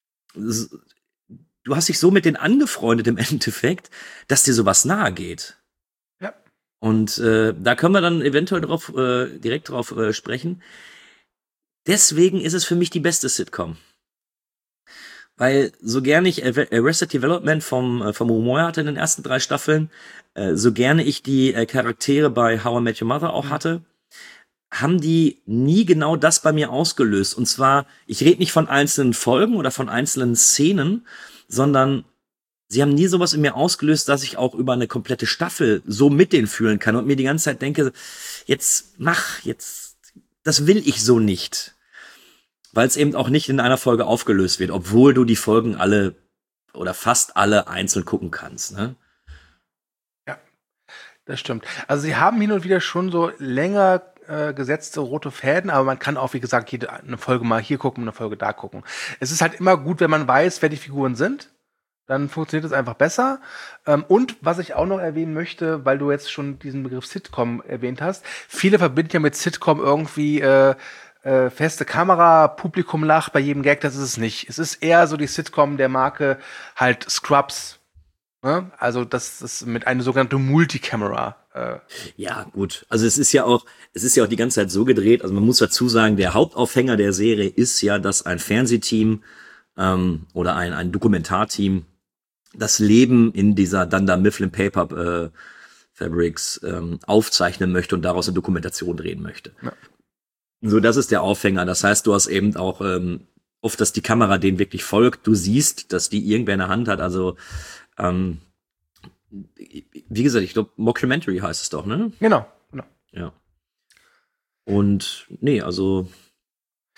du hast dich so mit denen angefreundet im Endeffekt, dass dir sowas nahe geht. Ja. Und äh, da können wir dann eventuell drauf, äh, direkt drauf äh, sprechen. Deswegen ist es für mich die beste Sitcom. Weil so gerne ich Arrested Development vom, vom Humor hatte in den ersten drei Staffeln, äh, so gerne ich die äh, Charaktere bei How I Met Your Mother auch hatte, haben die nie genau das bei mir ausgelöst. Und zwar, ich rede nicht von einzelnen Folgen oder von einzelnen Szenen, sondern sie haben nie sowas in mir ausgelöst, dass ich auch über eine komplette Staffel so mit denen fühlen kann und mir die ganze Zeit denke, jetzt mach, jetzt, das will ich so nicht. Weil es eben auch nicht in einer Folge aufgelöst wird, obwohl du die Folgen alle oder fast alle einzeln gucken kannst, ne? Ja, das stimmt. Also sie haben hin und wieder schon so länger äh, gesetzte rote Fäden, aber man kann auch, wie gesagt, jede eine Folge mal hier gucken, eine Folge da gucken. Es ist halt immer gut, wenn man weiß, wer die Figuren sind. Dann funktioniert es einfach besser. Ähm, und was ich auch noch erwähnen möchte, weil du jetzt schon diesen Begriff Sitcom erwähnt hast, viele verbinden ja mit Sitcom irgendwie äh, äh, feste Kamera, Publikum lacht bei jedem Gag, das ist es nicht. Es ist eher so die Sitcom der Marke halt Scrubs. Ne? Also das ist mit einer sogenannten Multicamera. Äh. Ja, gut. Also es ist ja auch, es ist ja auch die ganze Zeit so gedreht. Also man muss dazu sagen, der Hauptaufhänger der Serie ist ja, dass ein Fernsehteam ähm, oder ein, ein Dokumentarteam das Leben in dieser Dunder Mifflin Paper äh, Fabrics ähm, aufzeichnen möchte und daraus eine Dokumentation drehen möchte. Ja. So, das ist der Aufhänger. Das heißt, du hast eben auch ähm, oft, dass die Kamera denen wirklich folgt. Du siehst, dass die irgendwer in der Hand hat. Also, ähm, wie gesagt, ich glaube, Mockumentary heißt es doch, ne? Genau, genau. Ja. Und, nee, also, toll.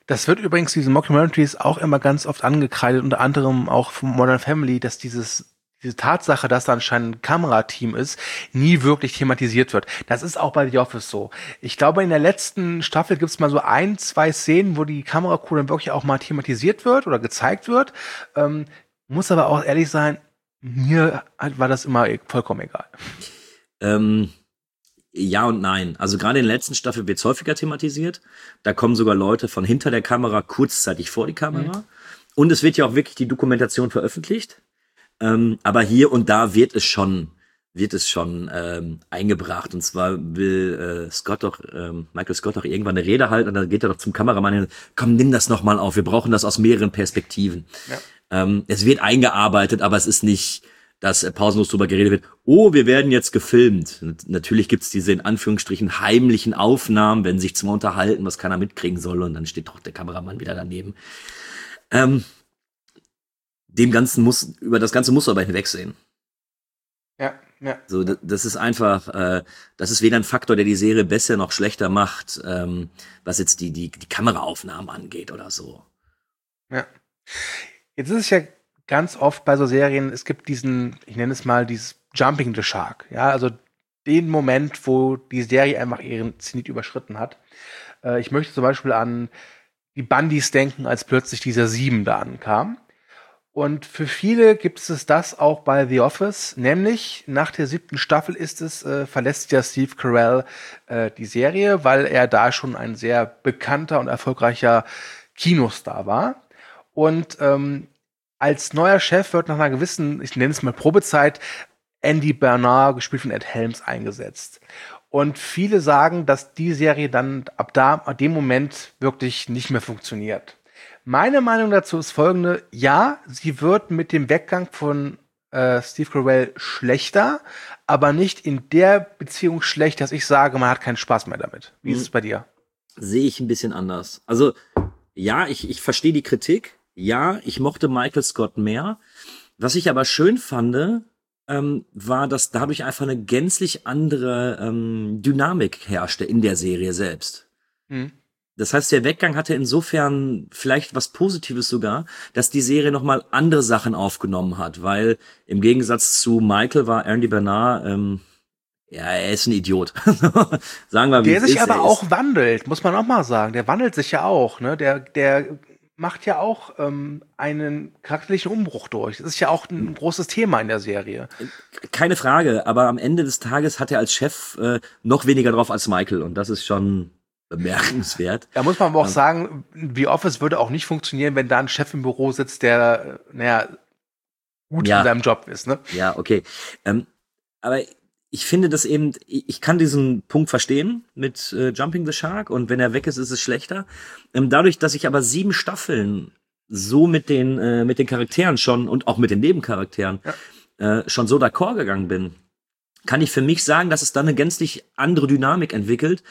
Das wird übrigens, diese Mockumentaries auch immer ganz oft angekreidet, unter anderem auch von Modern Family, dass dieses diese Tatsache, dass da anscheinend ein Kamerateam ist, nie wirklich thematisiert wird. Das ist auch bei The Office so. Ich glaube, in der letzten Staffel gibt es mal so ein, zwei Szenen, wo die Kameracrew dann wirklich auch mal thematisiert wird oder gezeigt wird. Ähm, muss aber auch ehrlich sein, mir war das immer vollkommen egal. Ähm, ja und nein. Also gerade in der letzten Staffel wird es häufiger thematisiert. Da kommen sogar Leute von hinter der Kamera kurzzeitig vor die Kamera. Mhm. Und es wird ja auch wirklich die Dokumentation veröffentlicht. Ähm, aber hier und da wird es schon, wird es schon ähm, eingebracht. Und zwar will äh, Scott doch, ähm, Michael Scott doch irgendwann eine Rede halten und dann geht er doch zum Kameramann hin, komm, nimm das nochmal auf, wir brauchen das aus mehreren Perspektiven. Ja. Ähm, es wird eingearbeitet, aber es ist nicht, dass äh, pausenlos drüber geredet wird, oh, wir werden jetzt gefilmt. Und natürlich gibt's diese in Anführungsstrichen heimlichen Aufnahmen, wenn sich zum Unterhalten, was keiner mitkriegen soll und dann steht doch der Kameramann wieder daneben. Ähm, Dem Ganzen muss, über das Ganze musst du aber hinwegsehen. Ja, ja. So, das ist einfach, äh, das ist weder ein Faktor, der die Serie besser noch schlechter macht, ähm, was jetzt die, die, die Kameraaufnahmen angeht oder so. Ja. Jetzt ist es ja ganz oft bei so Serien, es gibt diesen, ich nenne es mal, dieses Jumping the Shark. Ja, also den Moment, wo die Serie einfach ihren Zenit überschritten hat. Äh, ich möchte zum Beispiel an die Bundys denken, als plötzlich dieser Sieben da ankam. Und für viele gibt es das auch bei The Office, nämlich nach der siebten Staffel ist es, äh, verlässt ja Steve Carell äh, die Serie, weil er da schon ein sehr bekannter und erfolgreicher Kinostar war. Und ähm, als neuer Chef wird nach einer gewissen, ich nenne es mal Probezeit, Andy Bernard, gespielt von Ed Helms, eingesetzt. Und viele sagen, dass die Serie dann ab da, ab dem Moment wirklich nicht mehr funktioniert. Meine Meinung dazu ist folgende: Ja, sie wird mit dem Weggang von äh, Steve Carell schlechter, aber nicht in der Beziehung schlecht, dass ich sage, man hat keinen Spaß mehr damit. Wie hm. ist es bei dir? Sehe ich ein bisschen anders. Also, ja, ich, ich verstehe die Kritik. Ja, ich mochte Michael Scott mehr. Was ich aber schön fand, ähm, war, dass dadurch einfach eine gänzlich andere ähm, Dynamik herrschte in der Serie selbst. Hm. Das heißt, der Weggang hatte insofern vielleicht was Positives sogar, dass die Serie nochmal andere Sachen aufgenommen hat, weil im Gegensatz zu Michael war Andy Bernard, ähm, ja, er ist ein Idiot. Sagen wir, wie der es sich ist, aber er auch ist. wandelt, muss man auch mal sagen. Der wandelt sich ja auch, ne? Der, der macht ja auch ähm, einen charakterlichen Umbruch durch. Das ist ja auch ein großes Thema in der Serie. Keine Frage, aber am Ende des Tages hat er als Chef äh, noch weniger drauf als Michael und das ist schon bemerkenswert. Da muss man aber auch ähm, sagen, The Office würde auch nicht funktionieren, wenn da ein Chef im Büro sitzt, der, naja, gut ja. in seinem Job ist, ne? Ja, okay. Ähm, aber ich finde das eben, ich kann diesen Punkt verstehen mit äh, Jumping the Shark und wenn er weg ist, ist es schlechter. Ähm, dadurch, dass ich aber sieben Staffeln so mit den, äh, mit den Charakteren schon und auch mit den Nebencharakteren ja. äh, schon so d'accord gegangen bin, kann ich für mich sagen, dass es dann eine gänzlich andere Dynamik entwickelt.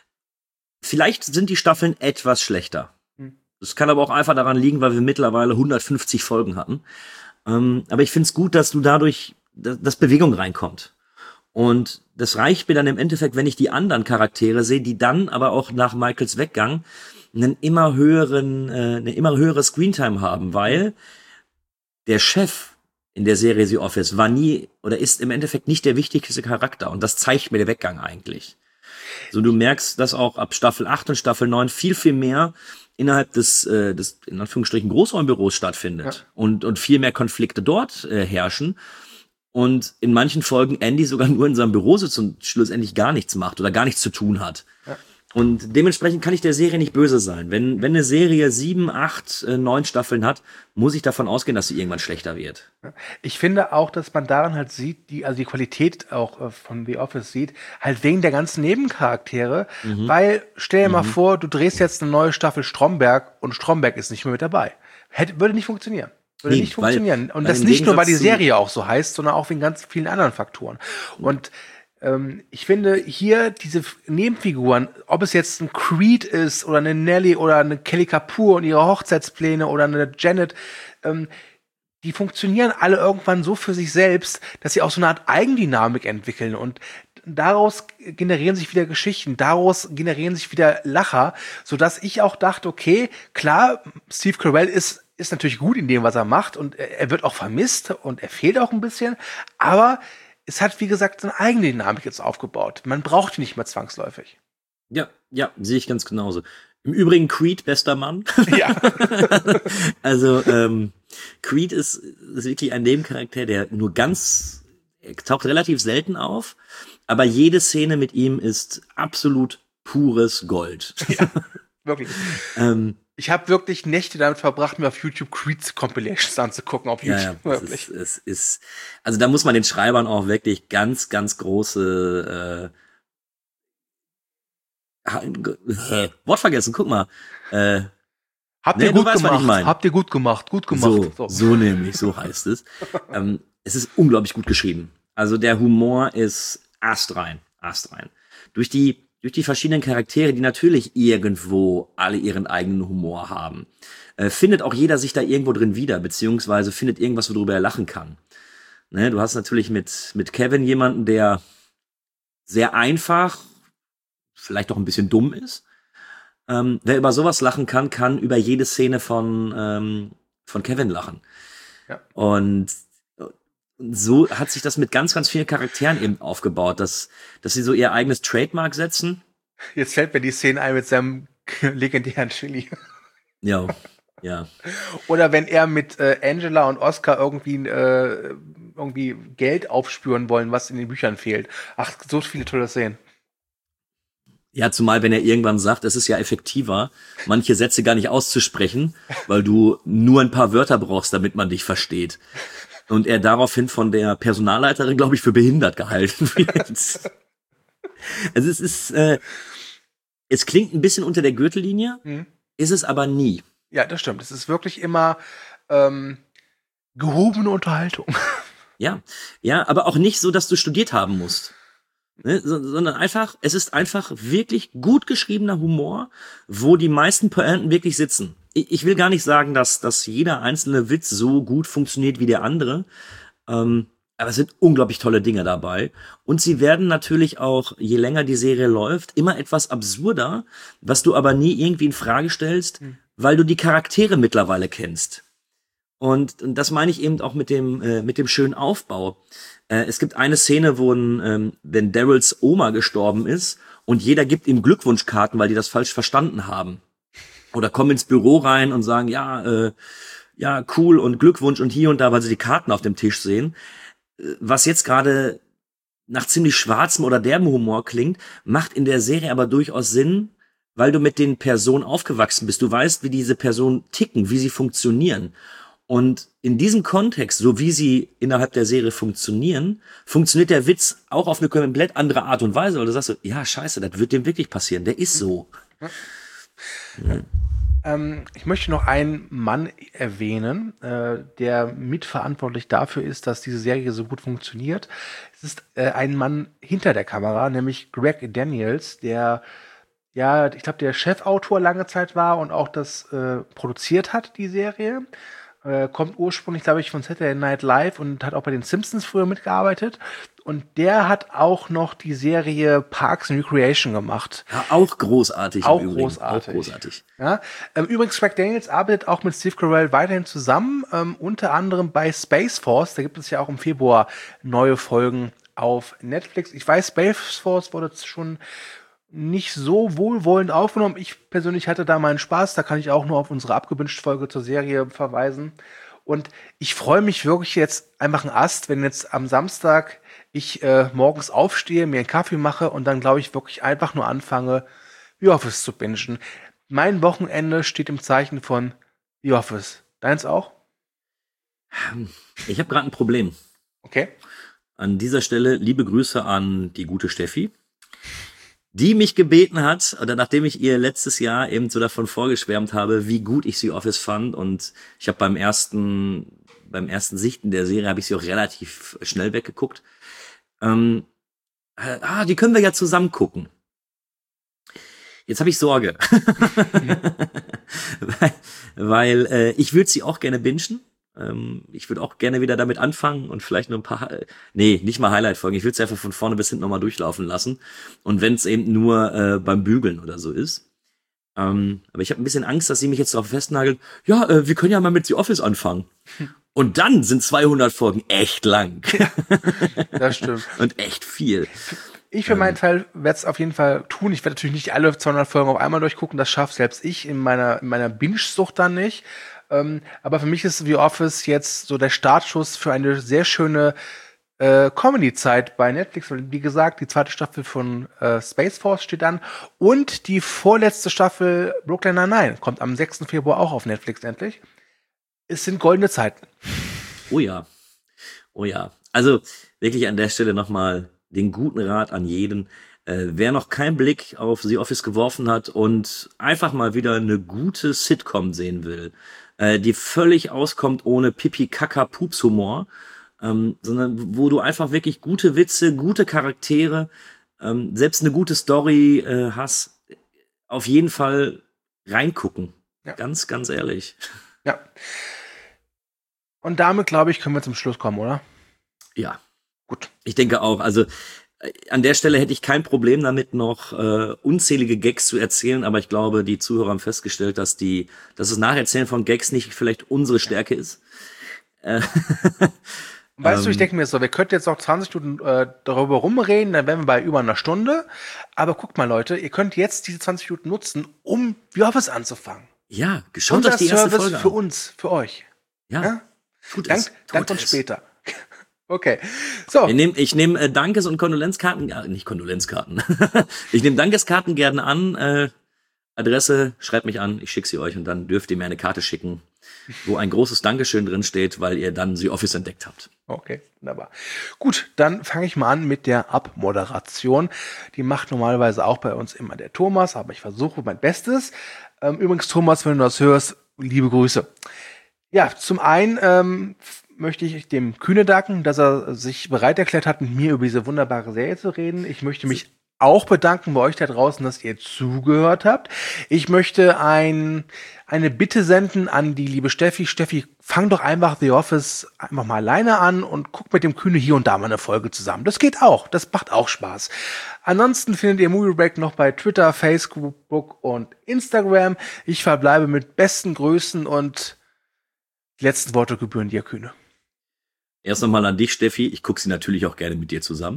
Vielleicht sind die Staffeln etwas schlechter. Das kann aber auch einfach daran liegen, weil wir mittlerweile hundertfünfzig Folgen hatten. Ähm, aber ich finde es gut, dass du dadurch, dass, dass Bewegung reinkommt. Und das reicht mir dann im Endeffekt, wenn ich die anderen Charaktere sehe, die dann aber auch nach Michaels Weggang einen immer höheren, äh, eine immer höhere Screentime haben, weil der Chef in der Serie The Office war nie oder ist im Endeffekt nicht der wichtigste Charakter. Und das zeigt mir der Weggang eigentlich. So, du merkst, dass auch ab Staffel acht und Staffel neun viel, viel mehr innerhalb des, äh, des in Anführungsstrichen, Großraumbüros stattfindet. Ja. Und, und viel mehr Konflikte dort äh, herrschen. Und in manchen Folgen Andy sogar nur in seinem Büro sitzt und schlussendlich gar nichts macht oder gar nichts zu tun hat. Ja. Und dementsprechend kann ich der Serie nicht böse sein. Wenn, wenn eine Serie sieben, acht, äh, neun Staffeln hat, muss ich davon ausgehen, dass sie irgendwann schlechter wird. Ich finde auch, dass man daran halt sieht, die, also die Qualität auch äh, von The Office sieht, halt wegen der ganzen Nebencharaktere, mhm. weil, stell dir mhm. mal vor, du drehst jetzt eine neue Staffel Stromberg und Stromberg ist nicht mehr mit dabei. Hätte, würde nicht funktionieren. Würde nee, nicht funktionieren. Weil, und das nicht nur, weil die Serie auch so heißt, sondern auch wegen ganz vielen anderen Faktoren. Und ich finde hier diese Nebenfiguren, ob es jetzt ein Creed ist oder eine Nelly oder eine Kelly Kapoor und ihre Hochzeitspläne oder eine Janet, ähm, die funktionieren alle irgendwann so für sich selbst, dass sie auch so eine Art Eigendynamik entwickeln. Und daraus generieren sich wieder Geschichten, daraus generieren sich wieder Lacher, sodass ich auch dachte, okay, klar, Steve Carell ist, ist natürlich gut in dem, was er macht und er, er wird auch vermisst und er fehlt auch ein bisschen, aber es hat, wie gesagt, seine eigene Dynamik jetzt aufgebaut. Man braucht ihn nicht mehr zwangsläufig. Ja, ja, sehe ich ganz genauso. Im Übrigen Creed, bester Mann. Ja. Also ähm, Creed ist, ist wirklich ein Nebencharakter, der nur ganz, er taucht relativ selten auf, aber jede Szene mit ihm ist absolut pures Gold. Ja, wirklich. ähm, Ich habe wirklich Nächte damit verbracht, mir auf YouTube Creeds Compilations anzugucken, auf YouTube. Ja, ja, wirklich. Es ist, es ist, also da muss man den Schreibern auch wirklich ganz, ganz große äh, Äh, Wort vergessen, guck mal. Äh, Habt nee, ihr gut weißt, gemacht, habt ihr gut gemacht, gut gemacht. So, so. so nämlich, so heißt es. ähm, es ist unglaublich gut geschrieben. Also der Humor ist astrein, astrein. Durch die, durch die verschiedenen Charaktere, die natürlich irgendwo alle ihren eigenen Humor haben, äh, findet auch jeder sich da irgendwo drin wieder, beziehungsweise findet irgendwas, worüber er lachen kann. Ne, du hast natürlich mit, mit Kevin jemanden, der sehr einfach, vielleicht auch ein bisschen dumm ist. Ähm, wer über sowas lachen kann, kann über jede Szene von, ähm, von Kevin lachen. Ja. Und so hat sich das mit ganz, ganz vielen Charakteren eben aufgebaut, dass, dass sie so ihr eigenes Trademark setzen. Jetzt fällt mir die Szene ein mit seinem legendären Chili. Ja, ja. Oder wenn er mit äh, Angela und Oscar irgendwie, äh, irgendwie Geld aufspüren wollen, was in den Büchern fehlt. Ach, so viele tolle Szenen. Ja, zumal wenn er irgendwann sagt, es ist ja effektiver, manche Sätze gar nicht auszusprechen, weil du nur ein paar Wörter brauchst, damit man dich versteht. Und er daraufhin von der Personalleiterin, glaube ich, für behindert gehalten wird. Also es ist, äh, es klingt ein bisschen unter der Gürtellinie, mhm. ist es aber nie. Ja, das stimmt. Es ist wirklich immer ähm, gehobene Unterhaltung. Ja, ja, aber auch nicht so, dass du studiert haben musst. Ne, so, sondern einfach, es ist einfach wirklich gut geschriebener Humor, wo die meisten Pointen wirklich sitzen. Ich, ich will gar nicht sagen, dass, dass jeder einzelne Witz so gut funktioniert wie der andere, ähm, aber es sind unglaublich tolle Dinge dabei. Und sie werden natürlich auch, je länger die Serie läuft, immer etwas absurder, was du aber nie irgendwie in Frage stellst, mhm. weil du die Charaktere mittlerweile kennst. Und, und das meine ich eben auch mit dem, äh, mit dem schönen Aufbau. Äh, es gibt eine Szene, wo ein, ähm, wenn Daryls Oma gestorben ist und jeder gibt ihm Glückwunschkarten, weil die das falsch verstanden haben. Oder kommen ins Büro rein und sagen, ja, äh, ja, cool und Glückwunsch und hier und da, weil sie die Karten auf dem Tisch sehen. Äh, was jetzt gerade nach ziemlich schwarzem oder derbem Humor klingt, macht in der Serie aber durchaus Sinn, weil du mit den Personen aufgewachsen bist. Du weißt, wie diese Personen ticken, wie sie funktionieren. Und in diesem Kontext, so wie sie innerhalb der Serie funktionieren, funktioniert der Witz auch auf eine komplett andere Art und Weise. Weil du sagst so, ja, scheiße, das wird dem wirklich passieren. Der ist so. Ja. Ja. Ähm, ich möchte noch einen Mann erwähnen, äh, der mitverantwortlich dafür ist, dass diese Serie so gut funktioniert. Es ist äh, ein Mann hinter der Kamera, nämlich Greg Daniels, der ja, ich glaube, der Chefautor lange Zeit war und auch das äh, produziert hat, die Serie. Äh, kommt ursprünglich, glaube ich, von Saturday Night Live und hat auch bei den Simpsons früher mitgearbeitet. Und der hat auch noch die Serie Parks and Recreation gemacht. Ja, auch großartig. Auch großartig. Auch großartig. Ja, ähm, übrigens, Greg Daniels arbeitet auch mit Steve Carell weiterhin zusammen, ähm, unter anderem bei Space Force. Da gibt es ja auch im Februar neue Folgen auf Netflix. Ich weiß, Space Force wurde schon nicht so wohlwollend aufgenommen. Ich persönlich hatte da meinen Spaß. Da kann ich auch nur auf unsere Abgewünscht-Folge zur Serie verweisen. Und ich freue mich wirklich jetzt einfach ein Ast, wenn jetzt am Samstag ich äh, morgens aufstehe, mir einen Kaffee mache und dann, glaube ich, wirklich einfach nur anfange, The Office zu bingen. Mein Wochenende steht im Zeichen von The Office. Deins auch? Ich habe gerade ein Problem. Okay. An dieser Stelle liebe Grüße an die gute Steffi, die mich gebeten hat, oder nachdem ich ihr letztes Jahr eben so davon vorgeschwärmt habe, wie gut ich The Office fand, und ich habe beim ersten beim ersten Sichten der Serie habe ich sie auch relativ schnell weggeguckt. Ähm, äh, ah, die können wir ja zusammen gucken. Jetzt habe ich Sorge, weil, weil äh, ich würde sie auch gerne bingen, Ähm, ich würde auch gerne wieder damit anfangen und vielleicht nur ein paar, nee, nicht mal Highlight-Folgen. Ich würde es einfach von vorne bis hinten nochmal durchlaufen lassen. Und wenn es eben nur äh, beim Bügeln oder so ist. Ähm, aber ich habe ein bisschen Angst, dass sie mich jetzt darauf festnageln, ja, äh, wir können ja mal mit The Office anfangen. Und dann sind zweihundert Folgen echt lang. Ja, das stimmt. Und echt viel. Ich für meinen Teil werde es auf jeden Fall tun. Ich werde natürlich nicht alle zweihundert Folgen auf einmal durchgucken. Das schafft selbst ich in meiner, in meiner Binge-Sucht dann nicht. Ähm, aber für mich ist The Office jetzt so der Startschuss für eine sehr schöne äh, Comedy-Zeit bei Netflix. Wie gesagt, die zweite Staffel von äh, Space Force steht an. Und die vorletzte Staffel Brooklyn Nine-Nine kommt am sechsten Februar auch auf Netflix endlich. Es sind goldene Zeiten. Oh ja. Oh ja. Also wirklich an der Stelle nochmal den guten Rat an jeden. Äh, wer noch keinen Blick auf The Office geworfen hat und einfach mal wieder eine gute Sitcom sehen will, äh, die völlig auskommt ohne Pipi-Kaka-Pups-Humor, ähm, sondern wo du einfach wirklich gute Witze, gute Charaktere, ähm, selbst eine gute Story äh, hast, auf jeden Fall reingucken. Ja. Ganz, ganz ehrlich. Ja. Und damit, glaube ich, können wir zum Schluss kommen, oder? Ja. Gut. Ich denke auch. Also an der Stelle hätte ich kein Problem damit, noch äh, unzählige Gags zu erzählen, aber ich glaube, die Zuhörer haben festgestellt, dass die, dass das Nacherzählen von Gags nicht vielleicht unsere Stärke ist. Äh, weißt ähm, du, ich denke mir so, wir könnten jetzt noch zwanzig Minuten äh, darüber rumreden, dann wären wir bei über einer Stunde. Aber guckt mal, Leute, ihr könnt jetzt diese zwanzig Minuten nutzen, um The Office anzufangen. Ja, schaut euch die erste Service Folge an. Für uns, für euch. Ja, ja? Tut Dank, es, tut dank uns es. später. Okay, so. Ich nehme ich nehm, äh, Dankes- und Kondolenzkarten, äh, nicht Kondolenzkarten. Ich nehme Dankeskarten gerne an. Äh, Adresse, schreibt mich an, ich schicke sie euch und dann dürft ihr mir eine Karte schicken, wo ein großes Dankeschön drin steht, weil ihr dann The Office entdeckt habt. Okay, wunderbar. Gut, dann fange ich mal an mit der Abmoderation. Die macht normalerweise auch bei uns immer der Thomas, aber ich versuche mein Bestes. Ähm, übrigens, Thomas, wenn du das hörst, liebe Grüße. Ja, zum einen ähm, möchte ich dem Kühne danken, dass er sich bereit erklärt hat, mit mir über diese wunderbare Serie zu reden. Ich möchte mich auch bedanken bei euch da draußen, dass ihr zugehört habt. Ich möchte ein, eine Bitte senden an die liebe Steffi. Steffi, fang doch einfach The Office einfach mal alleine an und guck mit dem Kühne hier und da mal eine Folge zusammen. Das geht auch. Das macht auch Spaß. Ansonsten findet ihr Movie Break noch bei Twitter, Facebook und Instagram. Ich verbleibe mit besten Grüßen und die letzten Worte gebühren dir, Kühne. Erst nochmal an dich, Steffi. Ich gucke sie natürlich auch gerne mit dir zusammen,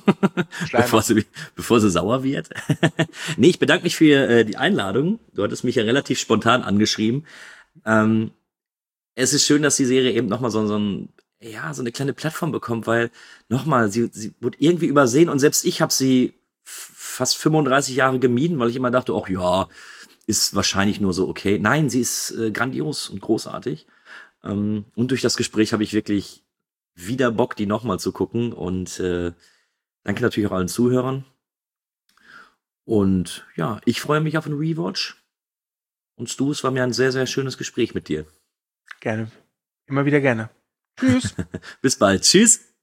bevor, sie, bevor sie sauer wird. Nee, ich bedanke mich für äh, die Einladung. Du hattest mich ja relativ spontan angeschrieben. Ähm, es ist schön, dass die Serie eben nochmal so, so, ein, ja, so eine kleine Plattform bekommt, weil nochmal, sie, sie wurde irgendwie übersehen und selbst ich habe sie f- fast fünfunddreißig Jahre gemieden, weil ich immer dachte, ach ja, ist wahrscheinlich nur so okay. Nein, sie ist äh, grandios und großartig. Ähm, und durch das Gespräch habe ich wirklich wieder Bock, die nochmal zu gucken. Und äh, danke natürlich auch allen Zuhörern. Und ja, ich freue mich auf einen Rewatch. Und Stu, es war mir ein sehr, sehr schönes Gespräch mit dir. Gerne. Immer wieder gerne. Tschüss. Bis bald. Tschüss.